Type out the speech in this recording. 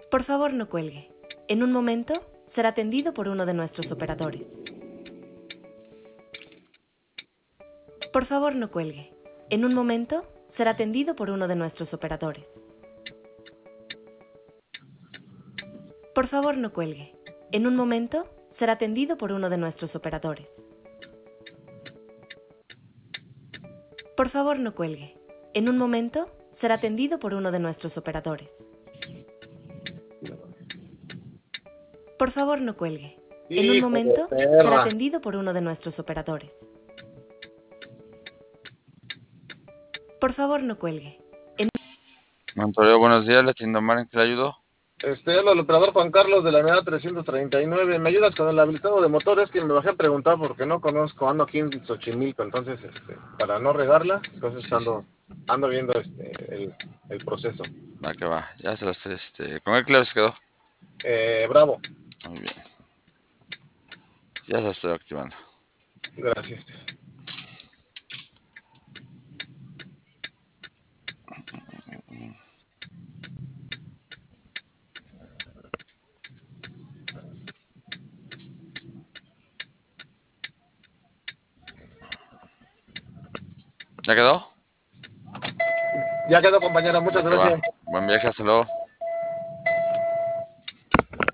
Por favor, no cuelgue. En un momento, será atendido por uno de nuestros operadores. Por favor, no cuelgue. En un momento, será atendido por uno de nuestros operadores. Por favor, no cuelgue. En un momento, será atendido por uno de nuestros operadores. Por favor, no cuelgue. En un momento, será atendido por uno de nuestros operadores. Por favor, no cuelgue. En un Hijo de momento, será perra. atendido por uno de nuestros operadores. Por favor, no cuelgue. Montorio, buenos días, le atiendo Mar, ¿en qué le ayudo? Habla el operador Juan Carlos de la unidad 339. ¿Me ayudas con el habilitado de motores? Que me bajé a preguntar porque no conozco, ando aquí en Xochimilco, entonces, para no regarla, entonces Sí, sí. ando viendo el proceso. Va que va, ya se lo estoy, ¿con qué clave se quedó? Bravo, Muy bien, ya se lo estoy activando. gracias. ¿Ya quedó? Ya quedó, compañera, Va muchas que va, gracias. buen viaje, hasta luego.